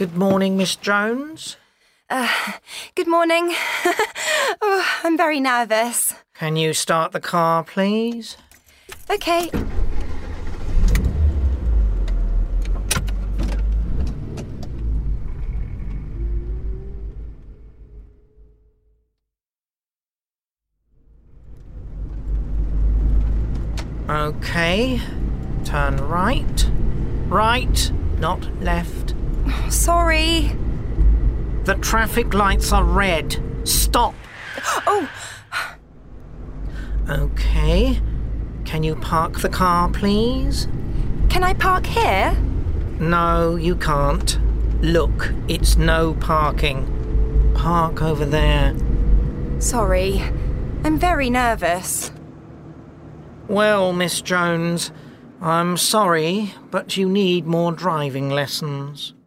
Good morning, Miss Jones. Good morning. Oh, I'm very nervous. Can you start the car, please? Okay. Okay. Turn right. Right, not left. Sorry. The traffic lights are red. Stop. Oh, Okay. Can you park the car, please? can I park here? No, you can't. Look, it's no parking. Park over there. Sorry. I'm very nervous. Well, Miss Jones, I'm sorry, but you need more driving lessons.